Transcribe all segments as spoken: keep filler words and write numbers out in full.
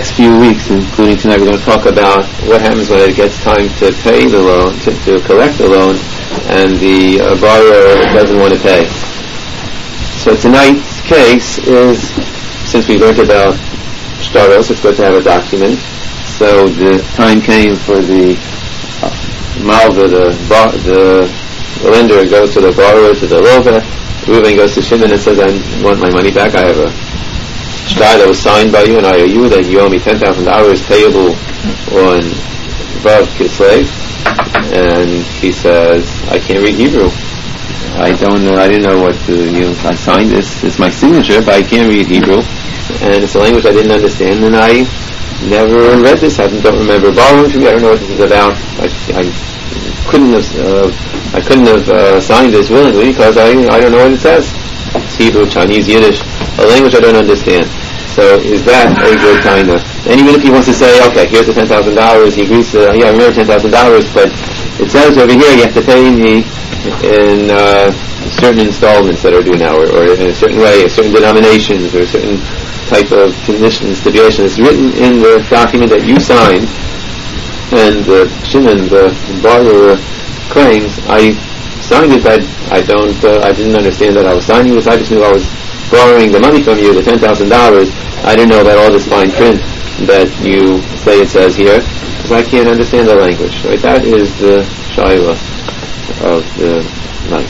next few weeks, including tonight, we're going to talk about what happens when it gets time to pay the loan, to, to collect the loan, and the uh, borrower doesn't want to pay. So tonight's case is, since we learned about shtaros, it's good to have a document. So the time came for the uh, malva, the, the the lender goes to the borrower, to the lova. Reuven goes to Shimon and says, I want my money back. I have a shtar that was signed by you and I owe you that you owe me ten thousand dollars payable on Vav Kislev. And he says, I can't read Hebrew. I don't know, I didn't know what to, you know, I signed this, it's my signature, but I can't read Hebrew. And it's a language I didn't understand, and I never read this. I don't remember borrowing from you. I don't know what this is about. I, I couldn't have, uh, I couldn't have uh, signed this willingly because I, I don't know what it says. It's Hebrew, Chinese, Yiddish, a language I don't understand. So is that a good kind of? And even if he wants to say, okay, here's the ten thousand dollars, he agrees to, yeah, I remember ten thousand dollars, but it says over here you have to pay me in uh, certain installments that are due now, or, or in a certain way, certain denominations, or certain type of conditions, stipulations. It's written in the document that you signed, and the Shimon, the borrower, claims, I signed it, but I don't, uh, I didn't understand that I was signing this. I just knew I was borrowing the money from you, the ten thousand dollars. I didn't know about all this fine print that you say it says here, because I can't understand the language. Right? That is the shaila of the night.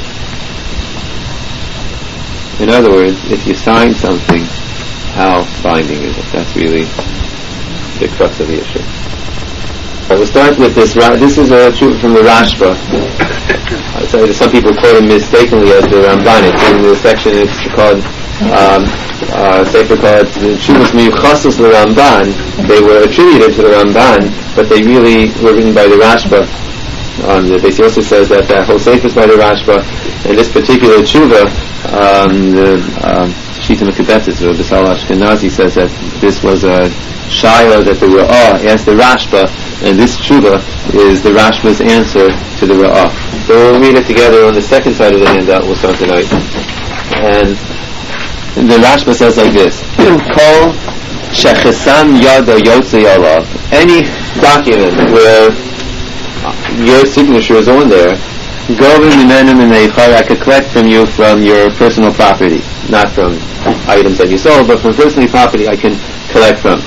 In other words, if you sign something, how binding is it? That's really the crux of the issue. We'll start with this. This is a truth from the Rashba. So some people quote him mistakenly as the Ramban. It's in the section. It's called um, uh, Sefer called Tshuvos Miyuchasos LeRamban. They were attributed to the Ramban, but they really were written by the Rashba. Um, the Beis Yosef says that that whole Sefer is by the Rashba, and this particular tshuva, um, the um, Shita Mekabetzis or B'Sal Ashkenazi says that this was a shaila that the Ra'ah asked the Rashba, and this tshuva is the Rashba's answer to the Ra'ah. So we'll read it together on the second side of the handout. We'll start tonight. And the Rashba says like this: Kol shechesam yado yotzei alav. Any document where your signature is on there, govin mimenim mineichar, I could collect from you from your personal property, not from items that you sold, but from personal property I can collect from.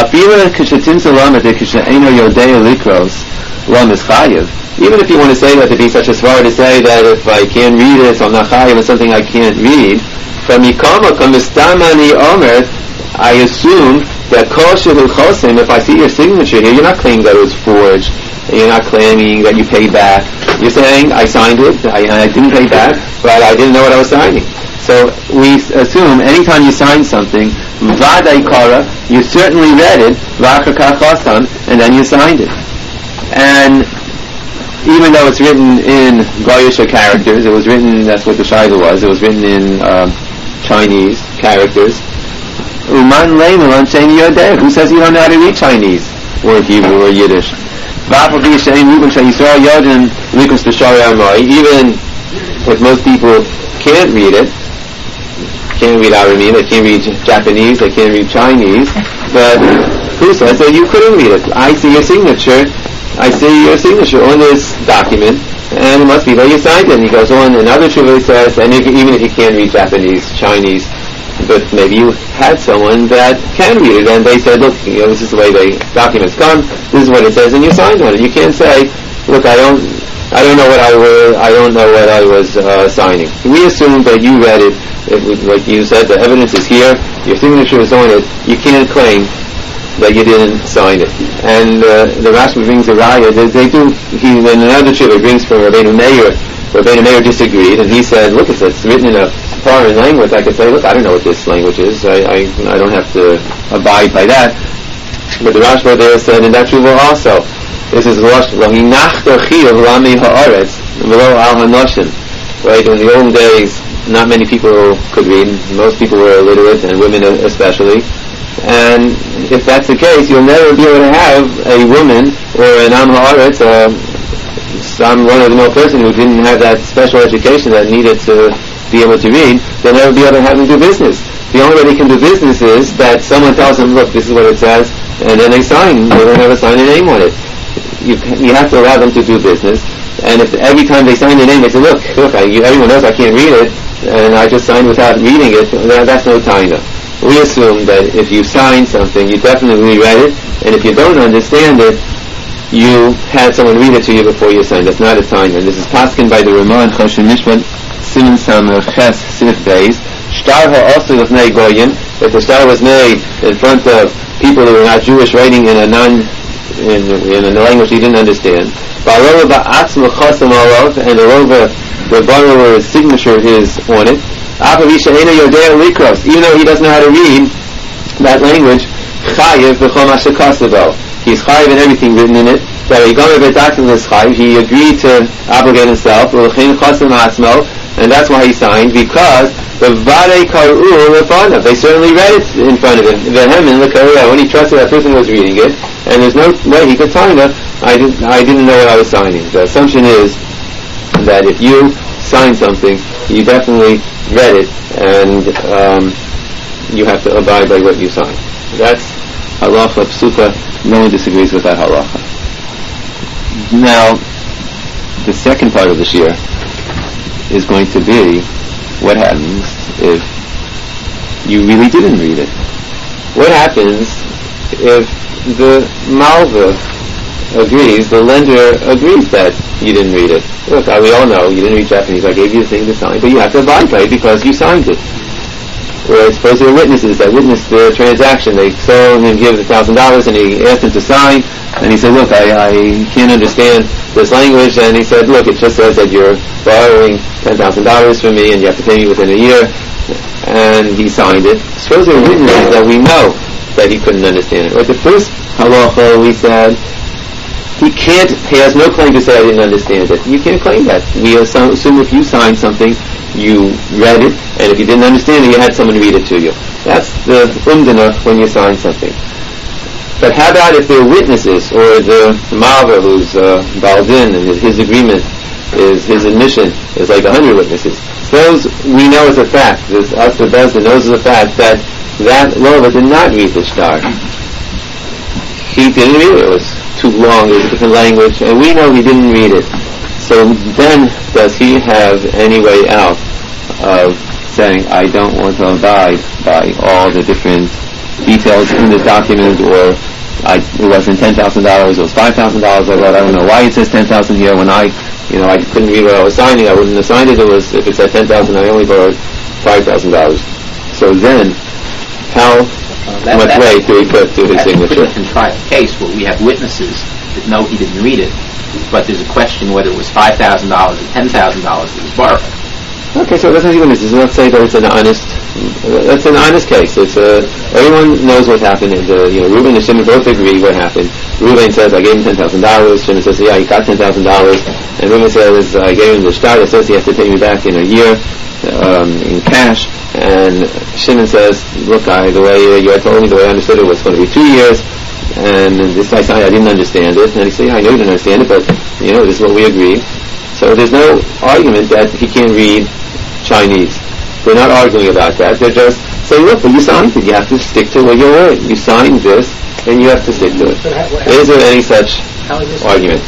Even if you want to say that to be such a svar to say that if I can't read it, so I'm not chayav, it's something I can't read, from Yikama Kamistamani Omer, I assume that Kol Shehul Chosim, if I see your signature here, you're not claiming that it was forged, and you're not claiming that you paid back. You're saying, I signed it, I, I didn't pay back, but I didn't know what I was signing. So we assume anytime you sign something, V'adai Kara, you certainly read it, V'achakach Chasam, and then you signed it. And even though it's written in Goyisha characters, it was written, that's what the Shaila was, it was written in um, Chinese characters. Uman Leimelan Sheni Yodeh, who says you don't know how to read Chinese, or Hebrew, or Yiddish? Even if most people can't read it, can't read Aramaic, they can't read Japanese, they can't read Chinese, but who says that you couldn't read it? I see your signature, I see your signature on this document, and it must be that you signed it. And he goes on, another tshuva says, and if, even if you can't read Japanese, Chinese, but maybe you had someone that can read it, and they said, look, you know, this is the way the documents come, this is what it says, and you signed on it. You can't say, look, I don't, I don't know what I were, I don't know what I was uh, signing. We assume that you read it, it was, like you said, the evidence is here, your signature is on it, you can't claim that you didn't sign it. And uh, the Rashba brings a raya, they, they do, he, in another tshuva brings from Rabbeinu Meir, Rabbeinu Meir disagreed, and he said, look, it's, it's written in a foreign language. I could say, look, I don't know what this language is. I I, I don't have to abide by that. But the Rashba there said, and that tshuva also, this is Rosh, right, in the old days, not many people could read. Most people were illiterate, and women especially. And if that's the case, you'll never be able to have a woman or an Am Haaretz, or some run-of-the-mill person who didn't have that special education that needed to be able to read. They'll never be able to have them do business. The only way they can do business is that someone tells them, look, this is what it says, and then they sign, they don't have a sign a name on it. You, you have to allow them to do business, and if every time they sign the name they say, look, look, I, you, everyone knows I can't read it, and I just signed without reading it, that, that's no taina. We assume that if you sign something, you definitely read it, and if you don't understand it, you had someone read it to you before you signed. That's not a taina. And this is paskin by the Ramah and Choshen Mishpat, Siman Samar Ches Sif Beis. Shtar also with Nei Goyin. If the star was made in front of people who were not Jewish, writing in a non in, in a language he didn't understand. And the Rova, the borrower's signature is on it. Even though he doesn't know how to read that language, he's chayiv in everything written in it. He agreed to obligate himself, and that's why he signed, because the Vade Kar'u Lefanov, they certainly read it in front of him. When he trusted that person was reading it, and there's no way he could sign it, I didn't, I didn't know what I was signing. The assumption is that if you sign something, you definitely read it, and um, you have to abide by what you sign. That's halacha psuka. No one disagrees with that halacha. Now, the second part of the shir is going to be, what happens if you really didn't read it? What happens if the malva agrees, the lender agrees that you didn't read it? Look, we all know you didn't read Japanese. I gave you the thing to sign, but you have to abide by it because you signed it. Or suppose there were witnesses that witnessed the transaction. They saw him give a thousand dollars, and he asked him to sign, and he said, "Look, I, I can't understand this language." And he said, "Look, it just says that you're borrowing ten thousand dollars from me, and you have to pay me within a year." And he signed it. Suppose there were witnesses that we know that he couldn't understand it. Or the first halacha we said, he can't, he has no claim to say I didn't understand it. You can't claim that. We assume if you signed something, you read it, and if you didn't understand it, you had someone read it to you. That's the umdana when you sign something. But how about if there are witnesses, or the malva who's uh, baldin, and his, his agreement is, his admission is like a hundred witnesses. Suppose we know as a fact, this us the Bezdin knows as a fact, that that lova did not read the shtar. He didn't read it. It was too long. It was a different language, and we know he didn't read it. So then, does he have any way out of saying, I don't want to abide by all the different details in the document, or I, it wasn't ten thousand dollars, it was five thousand dollars, or what, I don't know why it says ten thousand here when I, you know, I couldn't read what I was signing, I wouldn't have signed it, it was, if it said ten thousand, I only borrowed five thousand dollars. So then, how uh, much weight do we put to his signature? That's a different case where we have witnesses that know he didn't read it, but there's a question whether it was five thousand dollars or ten thousand dollars that was borrowed. Okay, so that's not even this. Let's say that it's an honest, that's an honest case. It's a, everyone knows what happened. And the, you know, Reuben and Shimon both agree what happened. Reuben says, I gave him ten thousand dollars. Shimon says, yeah, he got ten thousand dollars. And Reuben says, I gave him the shtar that says he has to pay me back in a year, um, in cash. And Shimon says, look, I, the way you had told me, the way I understood it was going to be two years. And this guy said, I didn't understand it. And he said, yeah, I know you didn't understand it, but, you know, this is what we agreed. So there's no argument that he can't read Chinese. They're not arguing about that. They're just saying, look, well, you signed it. You have to stick to what you wrote. You signed this, and you have to stick to it. Is there any such argument?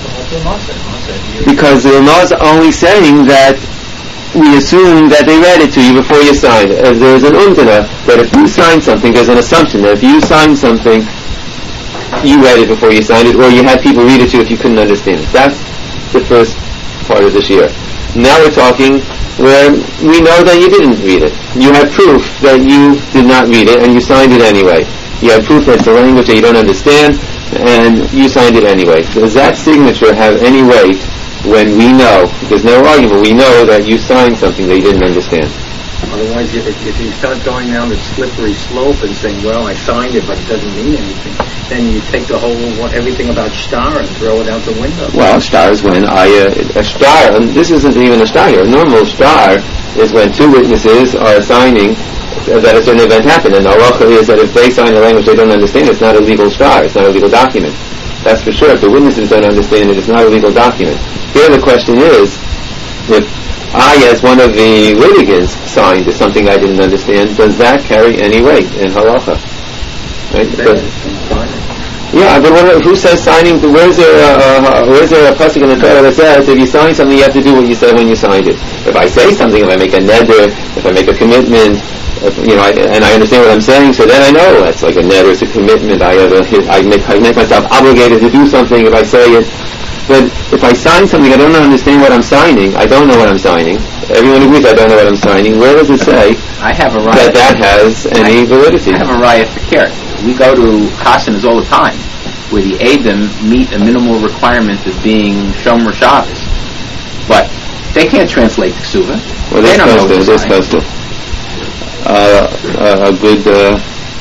Because the Ramah is only saying that we assume that they read it to you before you signed it. There's an umdana that if you sign something, there's an assumption that if you signed something, you read it before you signed it, or you had people read it to you if you couldn't understand it. That's the first part of this year. Now we're talking where we know that you didn't read it. You had proof that you did not read it, and you signed it anyway. You had proof that it's a language that you don't understand, and you signed it anyway. Does that signature have any weight when we know, there's no argument, we know that you signed something that you didn't understand? Otherwise, if, if you start going down the slippery slope and saying, well, I signed it, but it doesn't mean anything, then you take the whole, what, everything about shtar and throw it out the window. Well, shtar is when I, uh, a shtar, and this isn't even a shtar here. A normal shtar is when two witnesses are signing that a certain event happened, and the halacha is that if they sign a language they don't understand, it's not a legal shtar, it's not a legal document. That's for sure. If the witnesses don't understand it, it's not a legal document. Here the question is, if I, as one of the litigants, signed something I didn't understand, does that carry any weight in halacha? Right? Then But, it's fine. yeah, but what, who says signing? Where's there a, uh, where's there a pasuk in the Torah that says if you sign something, you have to do what you said when you signed it? If I say something, if I make a neder, if I make a commitment, if, you know, I, and I understand what I'm saying, so then I know that's like a neder, it's a commitment. I have a, I make, I make myself obligated to do something if I say it. But if I sign something, I don't understand what I'm signing. I don't know what I'm signing. Everyone agrees I don't know what I'm signing. Where does it say I have a that right. that has any validity? I have a riot for care. We go to chasanas all the time, where the Eidim meet a minimal requirement of being Shomer Shabbos. But they can't translate the Ksuva. Well, They this don't know custom, what this to sign. custom. Uh, uh, a good, uh,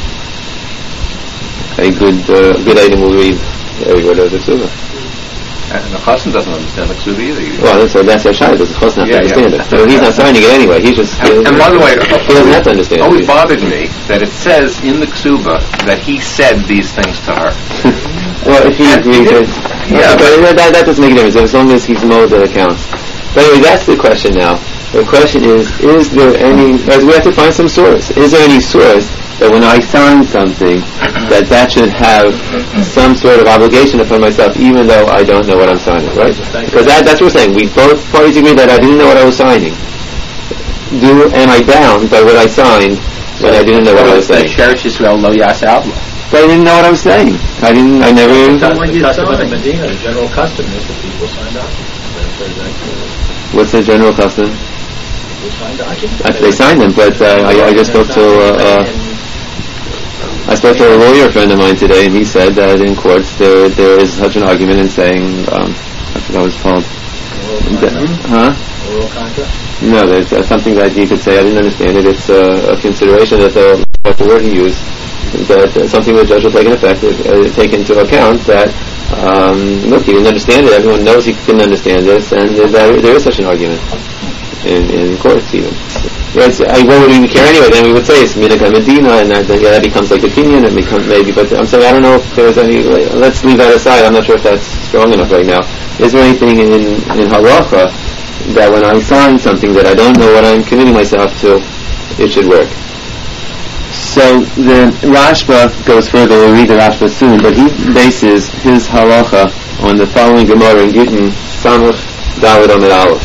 a good, uh, good item will read every word of the Ksuva. And the chassan doesn't understand the ksuba either. You- Well, that's, so that's our shayla. Does the chassan have Yeah, to understand yeah. it? So he's not signing it anyway. He's just. And, and by the way, he doesn't have to understand it always it. bothered me that it says in the ksuba that he said these things to her. Well, if he And he agrees, did. it, Yeah. but that, that doesn't make a difference as long as he's mowed that accounts. But anyway, that's the question now. The question is: is there any? As we have to find some source. Is there any source that when I sign something, that that should have some sort of obligation upon myself, even though I don't know what I'm signing, right? Because that, that's what we're saying. We both parties agree that I didn't know what I was signing. Do am I bound by what I signed when I didn't know what I was saying? Cherish Israel lo yasa outlaw. But I didn't know what I was saying. I didn't. I never. That's When the you custom of the sign. Medina. The general custom is that people sign documents. That's where that, What's the general custom? people sign documents. I, they sign them, but uh, I, I just spoke to. Uh, uh, I spoke to a lawyer friend of mine today, and he said that in courts there there is such an argument in saying, um, I forgot what it's called. Huh? Oral contract. No, there's uh, something that you could say. I didn't understand it. It's uh, a consideration that the what the word he used, that uh, something the judge will take in effect, uh, take into account that um, look, he didn't understand it. Everyone knows he didn't understand this, and there, there is such an argument in in courts even. Yes, I what would we care anyway? Then we would say it's Minika Medina, and that, yeah, that becomes like a kinyan, and becomes maybe. But I'm saying I don't know if there's any. Let's leave that aside. I'm not sure if that's strong enough right now. Is there anything in in halacha that when I sign something that I don't know what I'm committing myself to, it should work? So the Rashba goes further. We'll read the Rashba soon, but he bases his halacha on the following Gemara in Gittin Samach Daled Amud Aleph.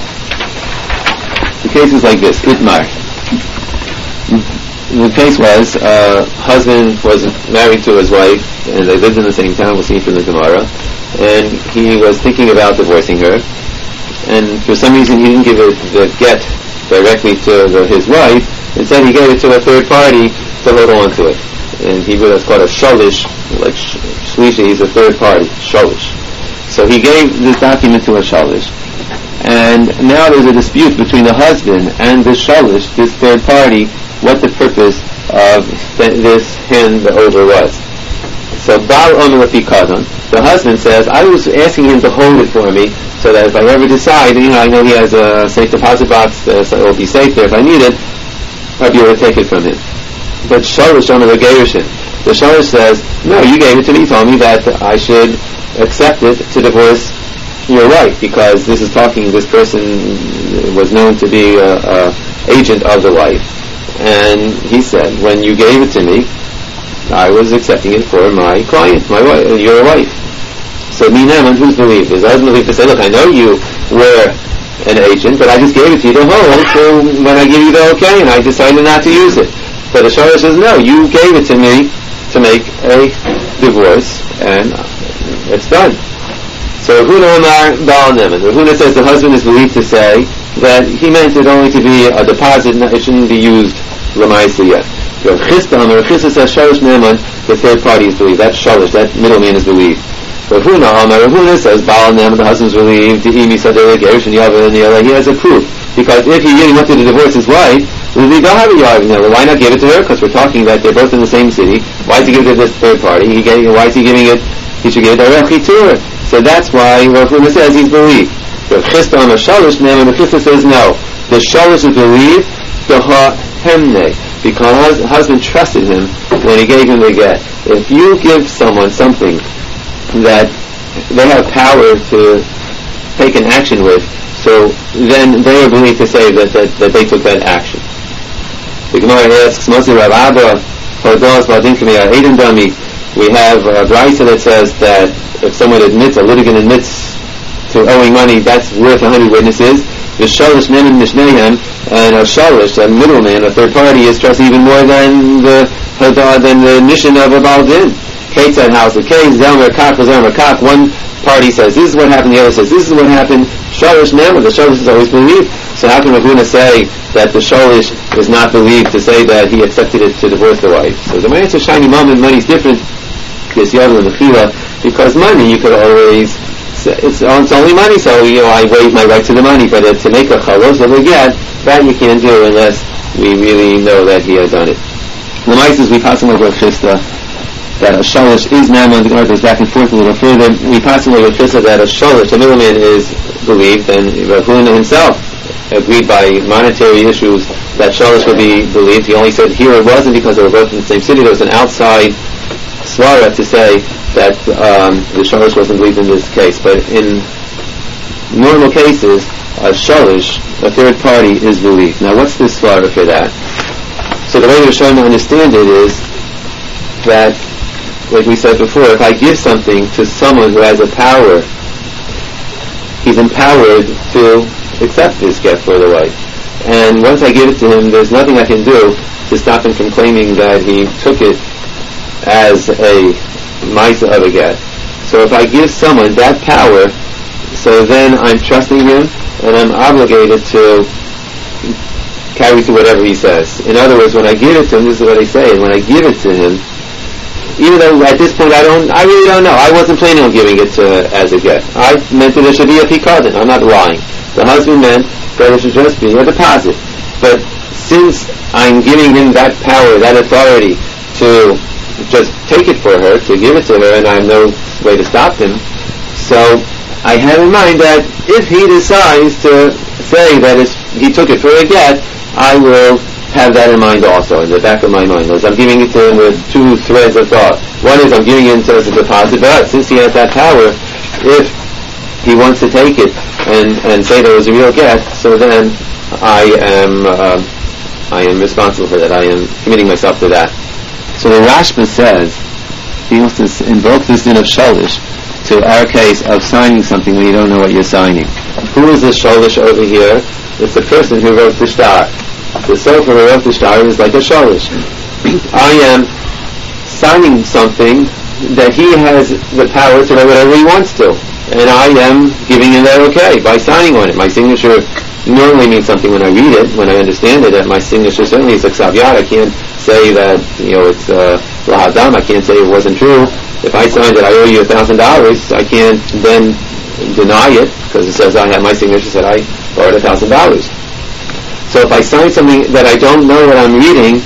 The case is like this: Itmar. The case was uh, husband was married to his wife, and they lived in the same town. We'll see from the Gemara, and he was thinking about divorcing her, and for some reason he didn't give it the get directly to the, his wife. Instead, he gave it to a third party to hold on to it. In Hebrew, that's called a shalish, like sh- shlishi. He's a third party, shalish. So he gave this document to a shalish. And now there's a dispute between the husband and the shalish, this third party, what the purpose of th- this hand over was. So Baal Omer Kadon, the husband says, I was asking him to hold it for me, so that if I ever decide, you know, I know he has a safe deposit box, uh, so it will be safe there if I need it, I'll be able to take it from him. But shalish Omer Gerishin, the shalish says, no, you gave it to me, you told me that I should accept it to divorce your wife, because this is talking, this person was known to be a, a agent of the wife. And he said, when you gave it to me, I was accepting it for my client, my wife, your wife. So Minaman, who's believed? His husband believed to say, look, I know you were an agent, but I just gave it to you to hold, so when I give you the okay, and I decided not to use it. But the Shara says, no, you gave it to me to make a divorce, and it's done. So Rahuna Omar Baal Neman. Rahuna says the husband is believed to say that he meant it only to be a deposit, it shouldn't be used Lamaisa yet. Rav Chisda Omar, Rav Chisda says Shalish Neman, the third party is believed. That's Shalish, that middleman is believed. Rahuna Omar, Rahuna says Baal Neman, the husband is believed, he has a proof. Because if he really wanted to divorce his wife, why not give it to her? Because we're talking that they're both in the same city. Why is he giving it to this third party? He gave, why is he giving it? He should give it directly to her. So that's why Rav Huna says he's believed. Rav Chisda on the Shalish name, and Rav Chisda says no. The Shalish is believed, the Ha'hemne, because the husband trusted him when he gave him the get. If you give someone something that they have power to take an action with, so then they are believed to say that, that, that they took that action. The Gemara asks, Moshe Rav Abba, Hodos Badin Kamiyah Aiden Dami. We have a brisa that says that if someone admits, a litigant admits to owing money, that's worth a hundred witnesses. The shalish nemin mishnehem, and a shalish, a middleman, a third party, is trusted even more than the hodah, than the mission of a baldin. Kate said, house of case, zelmer kak, zelmer kak. One party says this is what happened, the other says this is what happened. Shalish nemin, the shalish is always believed. So how can Rav Huna say that the shalish is not believed to say that he accepted it to divorce the wife? So the answer, shiny moment, money is different. Because because money you could always say, it's, it's only money, so you know I waive my right to the money, but uh, to make a chalos of a get, that you can't do unless we really know that he has done it. The mice is we pass him over a chista that a shalish is now on the Gemara goes back and forth a little further. We pass him over a chista that a shalish, the middleman, is believed, and Rav Huna himself agreed by monetary issues that shalish would be believed. He only said here it wasn't because they were both in the same city. There was an outside svara to say that um, the shalish wasn't believed in this case, but in normal cases, a shalish, a third party, is believed. Now, what's this svara for that? So the way we're trying to understand it is that, like we said before, if I give something to someone who has a power, he's empowered to accept this get for the wife. And once I give it to him, there's nothing I can do to stop him from claiming that he took it as a maisa of a get. So if I give someone that power, so then I'm trusting him and I'm obligated to carry through whatever he says. In other words, when I give it to him, this is what I say, and when I give it to him, even though at this point I don't, I really don't know, I wasn't planning on giving it to as a get. I meant that it should be a pikadon. I'm not lying. The husband meant that it should just be a deposit. But since I'm giving him that power, that authority to just take it for her, to give it to her, and I have no way to stop him. So I have in mind that if he decides to say that it's, he took it for a get, I will have that in mind also, in the back of my mind. As I'm giving it to him with two threads of thought. One is I'm giving it as a deposit, but since he has that power, if he wants to take it and, and say there was a real get, so then I am uh, I am responsible for that. I am committing myself to that. So the Rashba says he wants to invoke this din of shalish to our case of signing something when you don't know what you're signing. Who is the shalish over here? It's the person who wrote the shtar. The sofer who wrote the shtar is like a shalish. I am signing something that he has the power to write whatever he wants to, and I am giving him that okay by signing on it. My signature normally means something when I read it, when I understand it, that my signature certainly is a ksav yad. I can't say that, you know, it's uh, lahadam. I can't say it wasn't true. If I signed that I owe you a thousand dollars, I can't then deny it, because it says I have my signature said I borrowed a thousand dollars. So if I sign something that I don't know what I'm reading,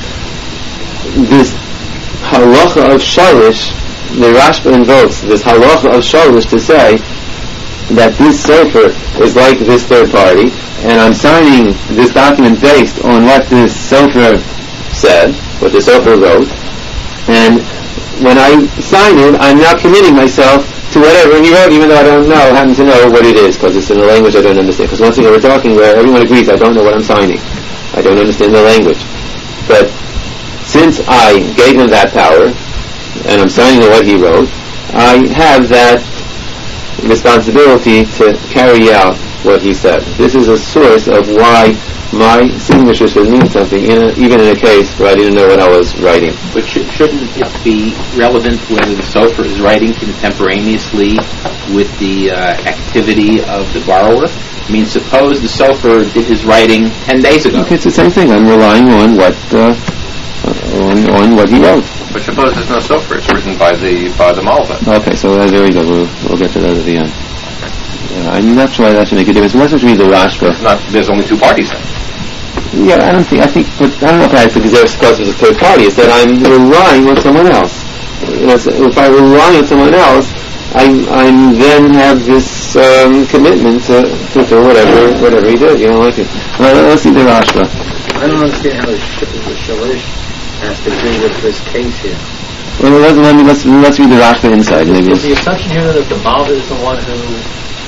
this halacha of shalish, the Rashba invokes this halacha of shalish to say that this sofer is like this third party, and I'm signing this document based on what this sofer said, what the sofer wrote, and when I sign it, I'm now committing myself to whatever he wrote, even though I don't know, happen to know what it is, because it's in a language I don't understand. Because once again, we're talking where everyone agrees I don't know what I'm signing. I don't understand the language. But since I gave him that power, and I'm signing what he wrote, I have that responsibility to carry out what he said. This is a source of why my signature should mean something, in a, even in a case where I didn't know what I was writing. But sh- shouldn't it be relevant whether the sofer is writing contemporaneously with the uh, activity of the borrower? I mean, suppose the sofer did his writing ten days ago. Okay, it's the same thing. I'm relying on what uh, on, on what he wrote. But suppose there's no sofer; it's written by the by the malva. Okay, so uh, there we go. We'll, we'll get to that at the end. Yeah, I'm not sure that should make a difference. Let's just read the Rashba. Not, there's only two parties then. Yeah, I don't think. I think, but I don't know if I have to consider because there's a third party. It's that I'm relying on someone else. You know, if I rely on someone else, I I then have this um, commitment to, to do whatever whatever he did. You know, like it. Well, let's see the Rashba. I don't understand how the, sh- the shalish has to do with this case here. Well, let's let me, let's let's read the Rashba inside. Maybe is the assumption here that the Malva is the one who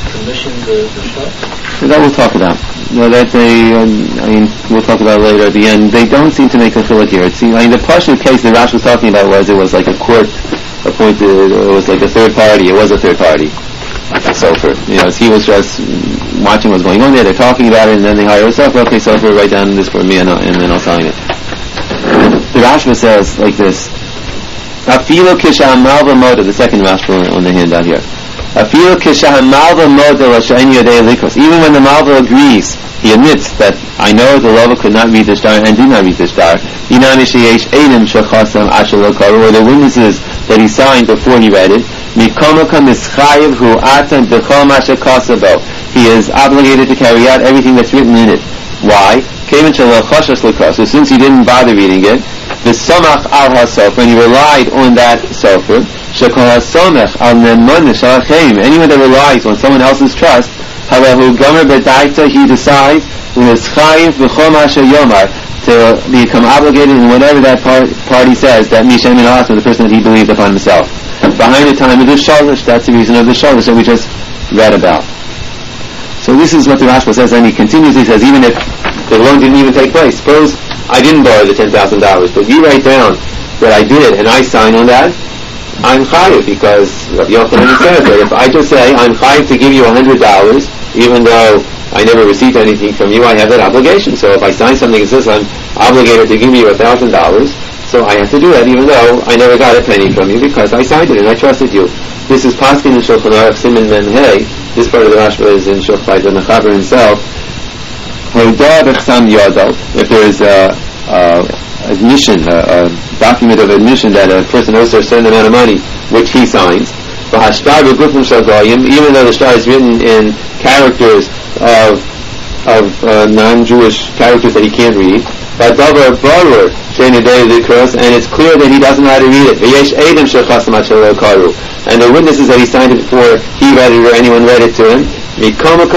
commissioned the, the show? That we'll talk about. No, that they, um, I mean, we'll talk about later at the end. They don't seem to make a chiluk here. It seems, I mean, the partial case that Rash was talking about was it was like a court appointed, or it was like a third party. It was a third party, like a sofer. You know, he was just watching what's going on there. They're talking about it, and then they hire a sofer. Okay, sofer, write down this for me, and, I'll, and then I'll sign it. The Rashba says like this. Afilo kisha malva moda. The second Rashba on the handout here. Afilo kisha malva moda l'shayin yodei likos. Even when the malva agrees, he admits that I know the lova could not read the star and did not read the star. Inami sheyesh edim shachasam ashel lokaru, or the witnesses that he signed before he read it. Mikomaka mischayev hu atan b'chol masha kasabo. He is obligated to carry out everything that's written in it. Why? So since he didn't bother reading it, the samach al hasofer, and he relied on that sofer. Shekol hasomech al nemon shalachem. Anyone that relies on someone else's trust, halahu gomer bedaita, he decides l'schayev b'chol masha yomar, to become obligated in whatever that par- party says, that mishem and asma, the person that he believed upon himself. Behind the time of the shalish, that's the reason of the shalish that we just read about. So this is what the Rashba says, and he continues, he says, even if the loan didn't even take place, suppose I didn't borrow the ten thousand dollars, but you write down that I did, and I sign on that, I'm chayiv, because Rabbi Yochanan says that if I just say, I'm chayiv to give you one hundred dollars, even though I never received anything from you, I have that obligation. So if I sign something that says I'm obligated to give you one thousand dollars, so I have to do that, even though I never got a penny from you, because I signed it and I trusted you. This is Paskin in Shulchan Aruch Siman Mem Hey. This part of the Rashba is in Shulchan by the Mechaber himself. If there is a, a admission, a, a document of admission that a person owes a certain amount of money, which he signs, even though the shtar is written in characters of of uh, non-Jewish characters that he can't read, and it's clear that he doesn't know how to read it. And the witnesses that he signed it before he read it or anyone read it to him, he's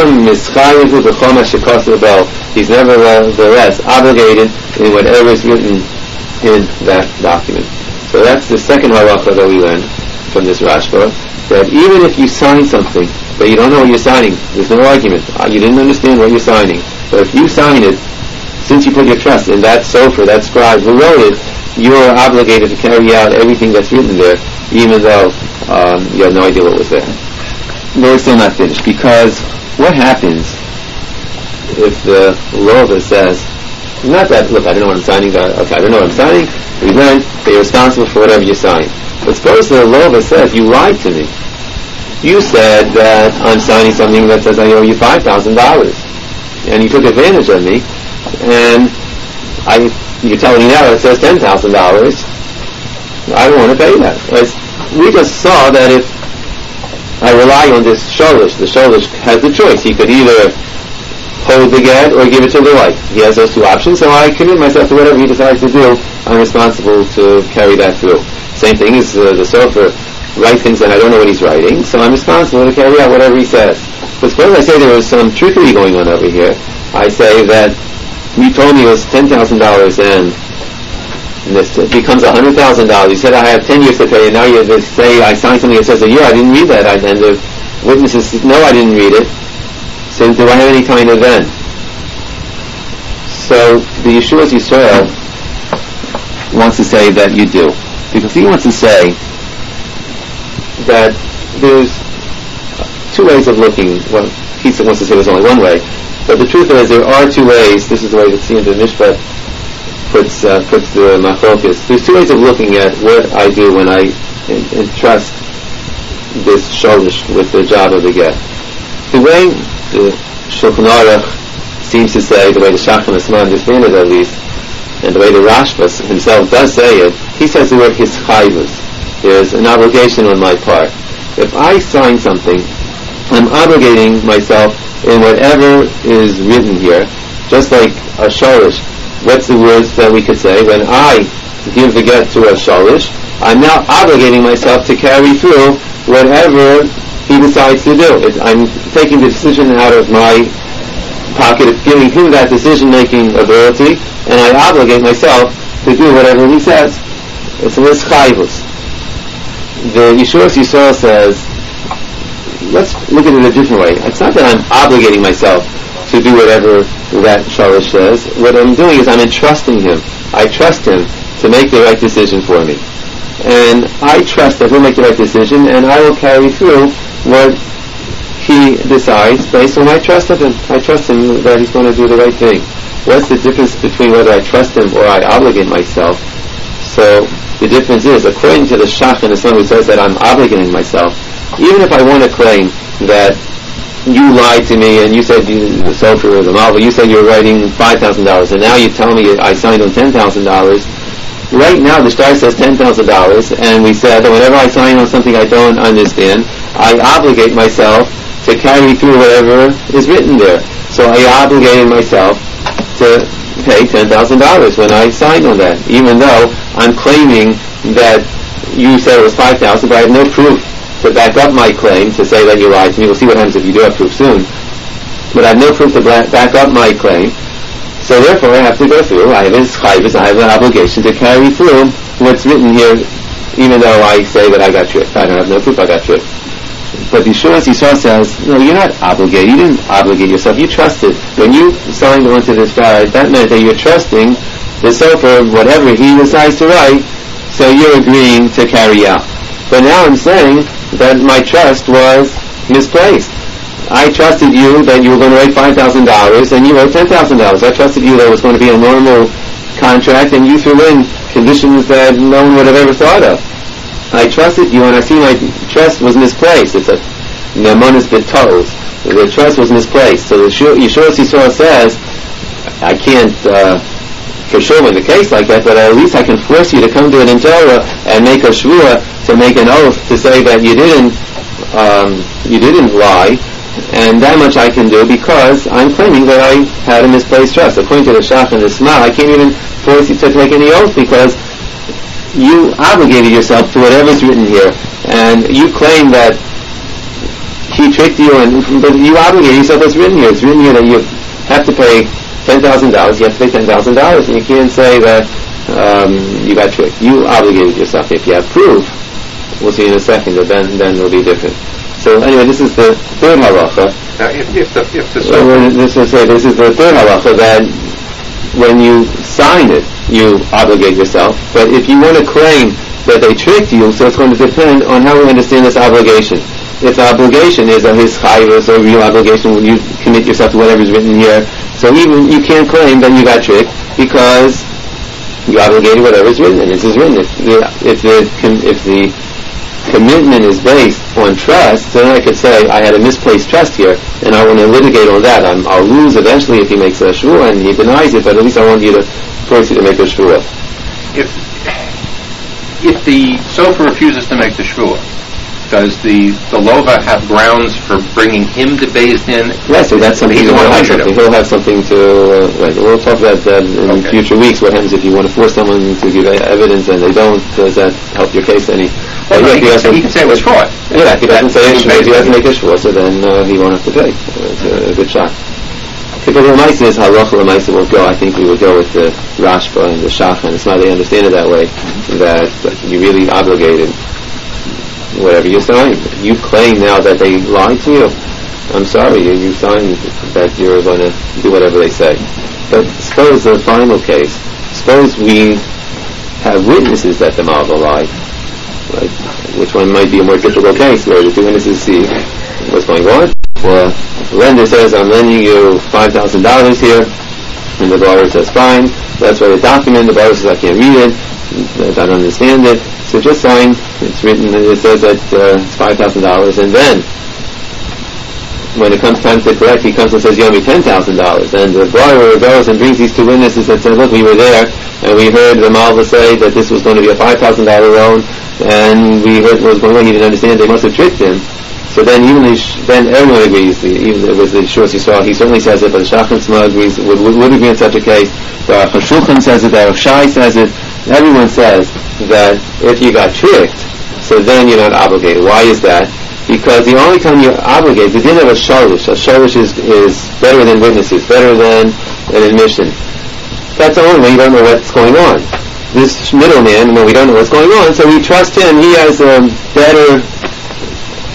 nevertheless obligated in whatever is written in that document. So that's the second halacha that we learn from this Rashba, that even if you sign something but you don't know what you're signing, there's no argument. You didn't understand what you're signing. But if you sign it, since you put your trust in that sofer, that scribe who wrote it, you're obligated to carry out everything that's written there, even though um, you have no idea what was there. No, we're still not finished, because what happens if the Lova says, not that, look, I don't know what I'm signing, uh, okay, I don't know what I'm signing, we learned that you're responsible for whatever you sign. But suppose the Lova says, you lied to me. You said that I'm signing something that says I owe you five thousand dollars. And you took advantage of me, and I, you're telling me now it says ten thousand dollars. I don't want to pay that. As we just saw that if I rely on this sholish, the sholish has the choice. He could either hold the get or give it to the wife. He has those two options, so I commit myself to whatever he decides to do. I'm responsible to carry that through. Same thing as uh, the sofer write things and I don't know what he's writing, so I'm responsible to carry out whatever he says. But suppose I say there was some trickery going on over here. I say that you told me it was ten thousand dollars and this becomes one hundred thousand dollars. You said I have ten years to pay, and now you say I signed something that says a year. I didn't read that, I, and the witnesses know I didn't read it. So do I have any kind of then? So the Yeshua's Yisrael wants to say that you do, because he wants to say that there's two ways of looking. Well, he wants to say there's only one way, but the truth is there are two ways. This is the way that Tzim ben Mishpat puts uh, puts the machlokas. There's two ways of looking at what I do when I en- entrust this sholish with the job of the get. The way the Shulchan Aruch seems to say, the way the Shachan Asma understand it at least, and the way the Rashba himself does say it, he says the word hischayvus. There's an obligation on my part. If I sign something, I'm obligating myself in whatever is written here, just like a sholish. What's the words that we could say? When I give the get to a sholish, I'm now obligating myself to carry through whatever he decides to do. It, I'm taking the decision out of my pocket, giving him that decision-making ability, and I obligate myself to do whatever he says. It's an ischayvus. The Yeshua's Yisrael says let's look at it a different way. It's not that I'm obligating myself to do whatever that shalish says. What I'm doing is I'm entrusting him. I trust him to make the right decision for me. And I trust that he'll make the right decision, and I will carry through what he decides based on my trust of him. I trust him that he's going to do the right thing. What's the difference between whether I trust him or I obligate myself? So the difference is, according to the Shach and the Son, who says that I'm obligating myself, even if I want to claim that you lied to me and you said you, the Sofer or the Malva, you said you were writing five thousand dollars, and now you tell me I signed on ten thousand dollars. Right now the Shtar says ten thousand dollars, and we said that whenever I sign on something I don't understand, I obligate myself to carry through whatever is written there. So I obligated myself to pay ten thousand dollars when I signed on that, even though I'm claiming that you said it was five thousand dollars, but I have no proof to back up my claim to say that you lied to me. We'll see what happens if you do have proof soon. But I have no proof to back up my claim. So therefore I have to go through, I have a chayvus, I have an obligation to carry through what's written here, even though I say that I got tricked. I don't have no proof I got tricked. But Yeshua Yisrael says, no, you're not obligated. You didn't obligate yourself. You trusted. When you signed on to this guy, that meant that you're trusting the Sofer, whatever he decides to write, so you're agreeing to carry out. But now I'm saying that my trust was misplaced. I trusted you that you were going to write five thousand dollars, and you wrote ten thousand dollars. I trusted you that it was going to be a normal contract, and you threw in conditions that no one would have ever thought of. I trusted you, and I see my trust was misplaced. It's a nemonis b'toz. The trust was misplaced. So the Yeshua Yisrael says, I can't uh, for sure win the case like that, but at least I can force you to come to it in Torah and make a shvua, to make an oath to say that you didn't um, you didn't lie, and that much I can do because I'm claiming that I had a misplaced trust. According to the Shach and the Sma, I can't even force you to take any oath because you obligated yourself to whatever's written here, and you claim that he tricked you, and but you obligated yourself what's written here. It's written here that you have to pay ten thousand dollars. You have to pay ten thousand dollars, and you can't say that um, you got tricked. You obligated yourself. If you have proof, we'll see in a second, that then then it'll be different. So anyway, this is the third halacha. Now, if, if the if the So Sofer, this is say this is the third halacha, that when you sign it, you obligate yourself. But if you want to claim that they tricked you, so it's going to depend on how we understand this obligation. If the obligation is a his chayvus, or real obligation, when you commit yourself to whatever is written here, so even you can't claim that you got tricked because you obligated whatever is written, and this is written. If the if the if the commitment is based on trust, then I could say I had a misplaced trust here, and I want to litigate on that. I'm, I'll lose eventually if he makes a shvua and he denies it, but at least I want you to force you to make a shvua. if if the Sofer refuses to make the shvua, does the the lova have grounds for bringing him to Beis Din? Yes, so that's something. He's the one He'll have who something. He'll have something to. Uh, right. We'll talk about that in Okay. future weeks. What happens if you want to force someone to give evidence and they don't? Does that help your case any? Well, no, Uh, he, yeah, can, he can say it was fraud. Yeah, if he doesn't say it, That- if he doesn't make a shvua, so then uh, he won't have to pay. Uh, it's a, a good shot. Because the Lamaisa is halacha Lamaisa will go. I think we would go with the Rashba and the Shach, and it's not they understand it that way, that you really obligated whatever you signed. You claim now that they lied to you. I'm sorry, you, you signed that you're going to do whatever they say. But suppose the final case, suppose we have witnesses that the Malva lied, right? Which one might be a more difficult case, where the two witnesses see what's going on. Well, the lender says, I'm lending you five thousand dollars here, and the borrower says, fine, let's write a document. The borrower says, I can't read it, I don't understand it, so just sign. It's written, it says that uh, it's five thousand dollars, and then when it comes time to collect, he comes and says, you owe me ten thousand dollars. And the borrower goes and brings these two witnesses and says, look, we were there, and we heard the Malva say that this was going to be a five thousand dollars loan, and we heard what was going on. He didn't understand. They must have tricked him. So then even the, then everyone agrees. The, even it was the Shus Yisrael, he certainly says it, but the Shach and Sma agrees, would, would, would agree in such a case. The Aruch HaShulchan says it, the Aruch Shai says it. Everyone says that if you got tricked, so then you're not obligated. Why is that? Because the only time you're obligated, the din of a shalish, a shalish is, is better than witnesses, better than an admission. That's only when you don't know what's going on. This middleman, when we don't know what's going on, so we trust him, he has a better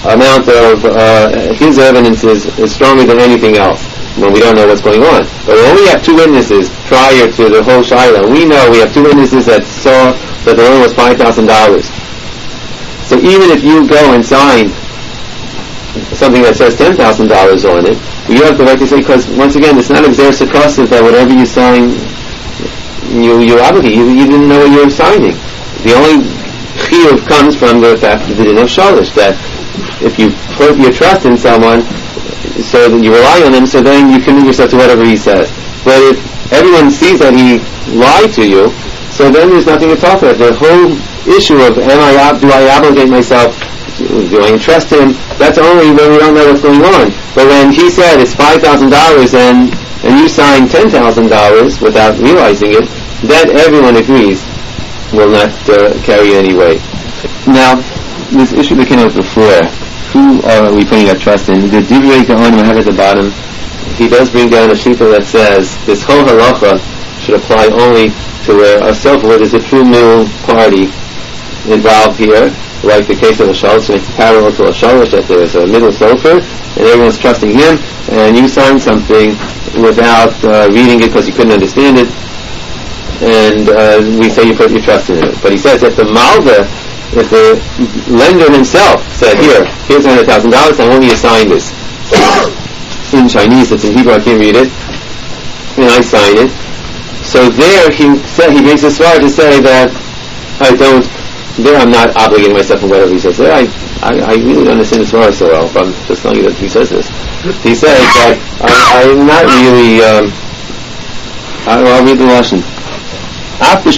amount of uh, his evidence is, is stronger than anything else when we don't know what's going on. But when we have two witnesses prior to the whole Shiloh, we know we have two witnesses that saw that the loan was five thousand dollars. So even if you go and sign something that says ten thousand dollars on it, you have the right to say, because once again, it's not exercise costed that whatever you sign, you, you obligate. You, you didn't know what you were signing. The only chiyuv comes from the fact that the din of shalish, that if you put your trust in someone, so that you rely on him, so then you commit yourself to whatever he says. But if everyone sees that he lied to you, so then there's nothing to talk about. The whole issue of am I do I obligate myself? Do I entrust him? That's only when we don't know what's going on. But when he said it's five thousand dollars and and you sign ten thousand dollars without realizing it, that everyone agrees will not uh, carry any weight. Now, this issue that came up before, who are we putting our trust in? The Divrei Gaonim I have at the bottom, he does bring down a shita that says this whole halacha should apply only to where a sofer, where there's a true middle party involved here, like the case of a shalish, makes parallel to a shalish, that there's a middle sofer, and everyone's trusting him, and you sign something without uh, reading it because you couldn't understand it, and uh, we say you put your trust in it. But he says if the malva, if the lender himself said, here, here's one hundred thousand dollars, I want you to sign this. In Chinese, it's in Hebrew, I can't read it, and I sign it. So there he said, he brings a svar to say that I don't, there I'm not obligating myself in whatever he says. There I, I, I really don't understand the svar so well, but I'm just telling you that he says this. He says that I, I'm not really, um, I, well, I'll read the Lashon. It's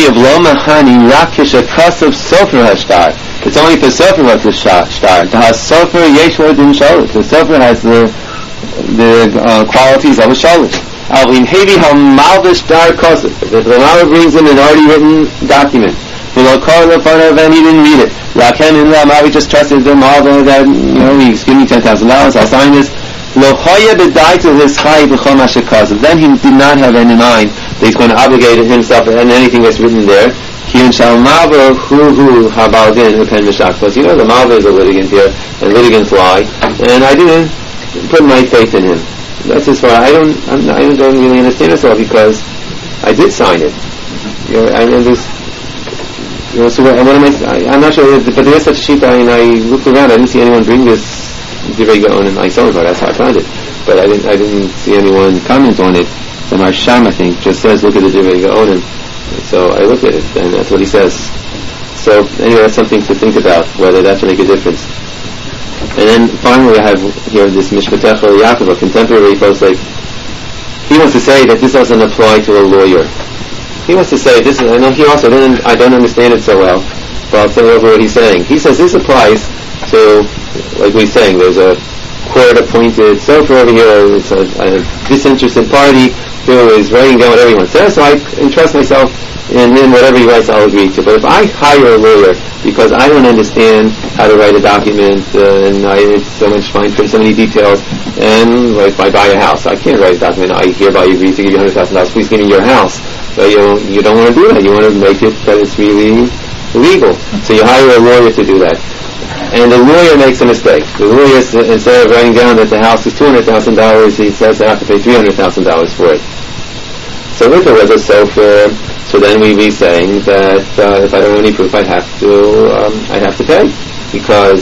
only for sofer what's the shtar. The sofer yesh din shalish. The sofer has the the uh, qualities of a shalish. Alvin hevi hamalvish dar kosef. If the malva brings in an already written document, below call the front of and he didn't read it. Raken in the malva just trusted the malva that you know he's giving me ten thousand dollars. I'll sign this. Lo chaya b'dai to his chay b'chol mashe kosef. Then he did not have any mind that he's going to obligate himself and anything that's written there. Because you know the malva is a litigant here, and litigants lie, and I didn't put my faith in him. That's as far. I don't. I'm not, I don't really understand this all because I did sign it. You know, I mean, this. You know, so what, what am I, I? I'm not sure, but there is such a sheet. I mean, I looked around. I didn't see anyone bring this Divrei Gaon, and I saw it. That's how I found it. But I didn't. I didn't see anyone comment on it. The Marsham, I think, just says, "Look at the Divrei Gaon." So I looked at it, and that's what he says. So anyway, that's something to think about, whether that should make a difference. And then finally I have here this Mishpatecha Yaakov, a contemporary posek. He wants to say that this doesn't apply to a lawyer. He wants to say, this. I know he also didn't, I don't understand it so well, but I'll tell you over what he's saying. He says this applies to, like we're saying, there's a court-appointed sofer over here, it's a, a disinterested party who is writing down what everyone says, so I entrust myself in, in whatever he writes I'll agree to. But if I hire a lawyer because I don't understand how to write a document, uh, and I, it's so much fine print, so many details, and like I buy a house, I can't write a document, I hereby agree to give you one hundred thousand dollars, please give me your house. But you, you don't want to do that, you want to make it that it's really legal. So you hire a lawyer to do that. And the lawyer makes a mistake. The lawyer, instead of writing down that the house is two hundred thousand dollars, he says I have to pay three hundred thousand dollars for it. So if it was a sofer, so then we'd be saying that uh, if I don't have any proof, I'd have to, um, I'd have to pay. Because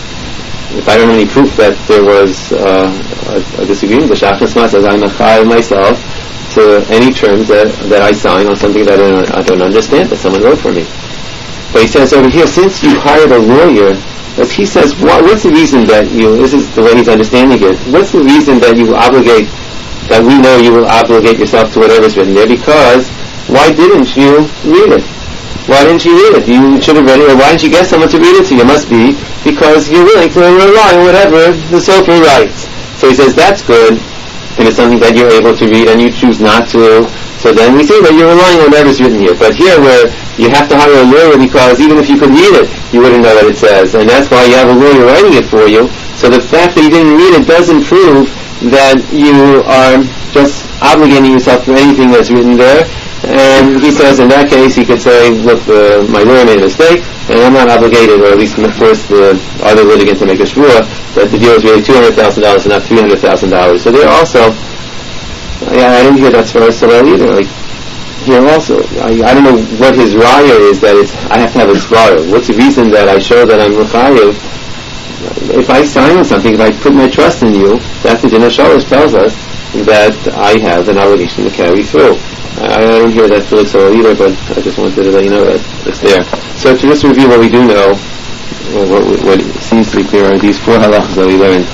if I don't have any proof that there was uh, a, a disagreement, the Shachas Ma says I'm a chayav myself to any terms that, that I sign on something that I don't, I don't understand, that someone wrote for me. But he says over here, since you hired a lawyer, as he says, what, what's the reason that you, this is the way he's understanding it, what's the reason that you obligate, that we know you will obligate yourself to whatever's written there? Because why didn't you read it? Why didn't you read it? You should have read it, or why didn't you get someone to read it to you? It must be because you're willing to rely on whatever the sofer writes. So he says, that's good, if it's something that you're able to read and you choose not to. So then we see that you're relying on whatever's written here. But here where you have to hire a lawyer because even if you could read it, you wouldn't know what it says. And that's why you have a lawyer writing it for you. So the fact that you didn't read it doesn't prove that you are just obligating yourself to anything that's written there. And he says in that case he could say, look, uh, my lawyer made a mistake, and I'm not obligated, or at least force the other litigant to make a shvua, that the deal is really two hundred thousand dollars and not three hundred thousand dollars. So there also, yeah, I didn't hear that Svara Salel either. Like, here also, I, I don't know what his raya is that it's, I have to have a svara. What's the reason that I show that I'm mechayev? If I sign on something, if I put my trust in you, that the Din HaShalosh tells us that I have an obligation to carry through. I, I don't hear that Felix Oil either, but I just wanted to let you know that it's there. So to just review what we do know, what, what seems to be clear are these four halachas that we learned.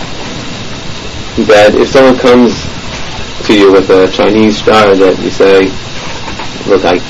That if someone comes to you with a Chinese star that you say, look, I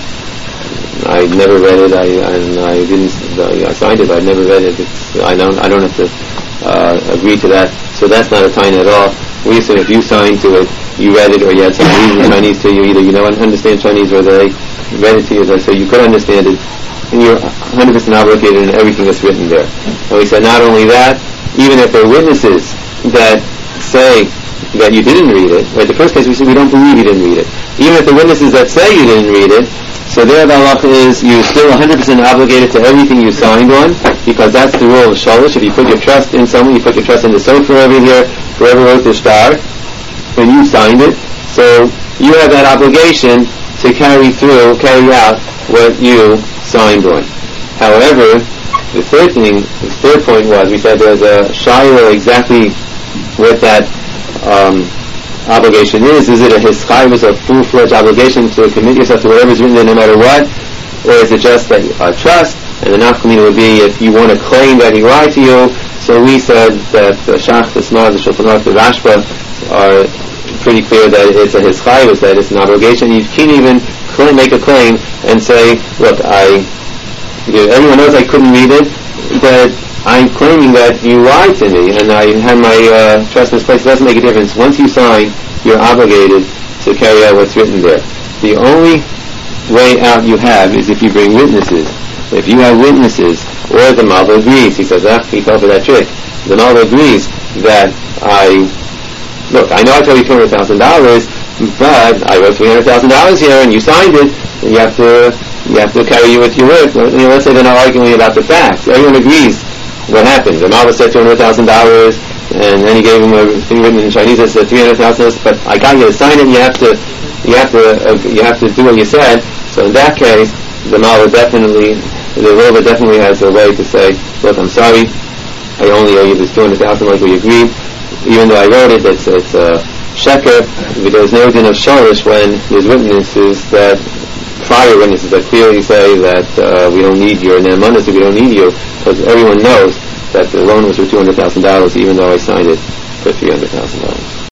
I never read it, I and I didn't, I signed it, but I never read it, it's, I don't I don't have to uh, agree to that, so that's not a tine at all. We assume if you signed to it, you read it, or you had some reading Chinese to you, either you don't understand Chinese or they read it to you, so you could understand it, and you're one hundred percent obligated in everything that's written there. And we said not only that, even if there are witnesses that say that you didn't read it, right, the first case we said we don't believe you didn't read it. Even if the witnesses that say you didn't read it, so there the halacha is you're still one hundred percent obligated to everything you signed on, because that's the rule of Shalosh. If you put your trust in someone, you put your trust in the sofer over here, whoever wrote the star, and you signed it, so you have that obligation to carry through, carry out what you signed on. However, the third thing, the third point was, we said there's a shayla exactly what that um, obligation is. Is it a hischayvus, a full-fledged obligation to commit yourself to whatever is written there no matter what? Or is it just that uh, trust? And the nafkamina would be if you want to claim that he lied to you. So we said that the Shach, the Smar, the Shulchan Aruch, the Rashba are pretty clear that it's a hischayvus, that it's an obligation. You can't even claim, make a claim and say, look, I, everyone knows I couldn't read it, but I'm claiming that you lied to me and I had my uh, trust misplaced. It doesn't make a difference. Once you sign, you're obligated to carry out what's written there. The only way out you have is if you bring witnesses. If you have witnesses, or the Malva agrees, he says, ah, he fell for that trick. The Malva agrees that I, look, I know I told you two hundred thousand dollars, but I wrote three hundred thousand dollars here and you signed it, and you have to, you have to carry you with your word. You know, let's say they're not arguing about the facts. Everyone agrees what happened. The Malva said two hundred thousand dollars, and then he gave him a thing written in Chinese that said three hundred thousand dollars, but I got you to sign it, and you have to, you have to, uh, you have to do what you said. So in that case, the Malva definitely, the Rova definitely has a way to say, look, I'm sorry, I only owe you this two hundred thousand dollars like we agreed, even though I wrote it, it's, it's a sheker, but there's no din of shalish when there's witnesses that, prior witnesses that clearly say that uh, we don't need your ne'emanas, we don't need you, because everyone knows that the loan was for two hundred thousand dollars, even though I signed it for three hundred thousand dollars.